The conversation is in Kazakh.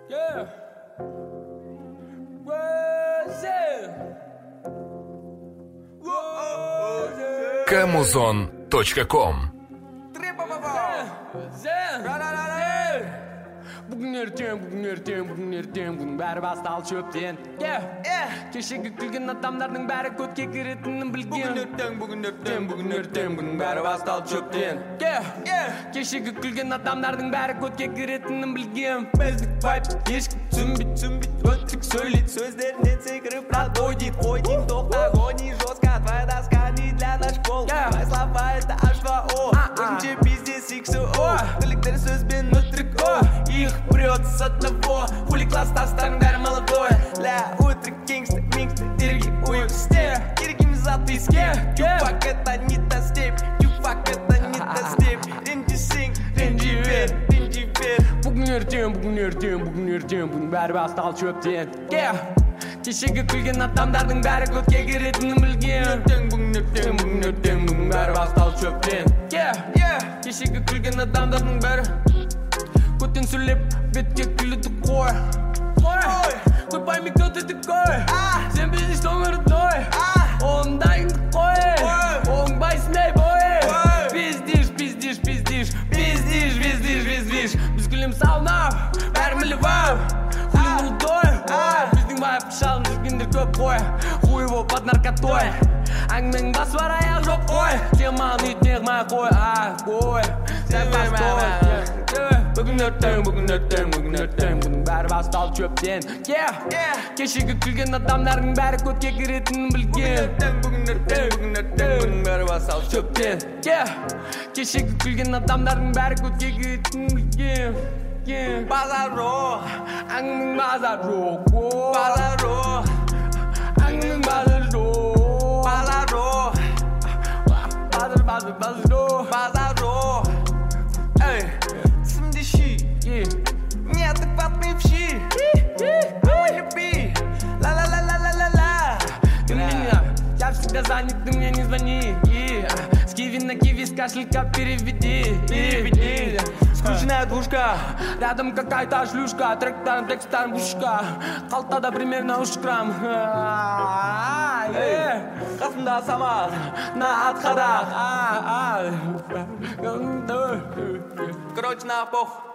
Yeah. Kamuzon.com. Bugün erten bәрі басталды шөптен. Кешегі күлген адамдардың бәрі көтке керетінін білген. Бugün erten бәрі басталды шөптен. Кешегі күлген адамдардың бәрі көтке керетінін білген. Біздік вайп ешкім түсінбейді. Өттік сөйлейді сөздерінен секіріп рад ой дейді. Тоқта гони жестко, твоя доска не для ночков. Мои слова это H2O, өзінше бизнес XO. Тіліктері сөзбен өтірік о. Их прет с одного. Хули класс тастарың бәрі молодой. Ля, утрик, кингстер, мингстер, дерги, уйстер. Киргим за тыске. Юфак это не та степь. Юфак это не та степь. Ренжи син, ренжи вер. Bugün erten бәрі басталды шөптен. Кешегі күлген адамдардың бәрі көтке керетінін білген. Бugün erten бәрі басталды шөптен. Кешегі күлген адамдардың бәрі көтен сөйлеп бетке күлуді қой. Қой пойми кто ты такой. Сен біздің томырдой. Ондайыңды қой. Оңбай смей бой. Пиздиш. Біз күлем саунап, бәрі міліп ап. Хули молодой. Біздің байып шалым жүргендер көп қой. Хуй бол под наркотой. Әңгіменің басы бар аяқ жоқ қой. Теманы үйтіне қымай қой. Қой. Сән бастой. Bugün erten бәрі басталды шөптен. Кешегі күлген адамдардың бәрі көтке керетінін білген. Bugün erten бәрі басталды шөптен. Кешегі күлген адамдардың бәрі көтке керетінін білген. Базаро, әңгіменің базар жоқ. Базаро, әңгіменің базар жоқ. Базаро. Эй, смдиши. Неадекватный в щи. Ой, люби. Ла-ла-ла-ла-ла-ла-ла. Ты меня, я всегда занят, ты мне не звони. С киви на киви, с кошелька переведи. Скучная двушка, рядом какая-то шлюшка. Трек-тарм, бушка. Қалтада примерно 3 грамм. Қасымда самат, на отходах. Короче, на пох.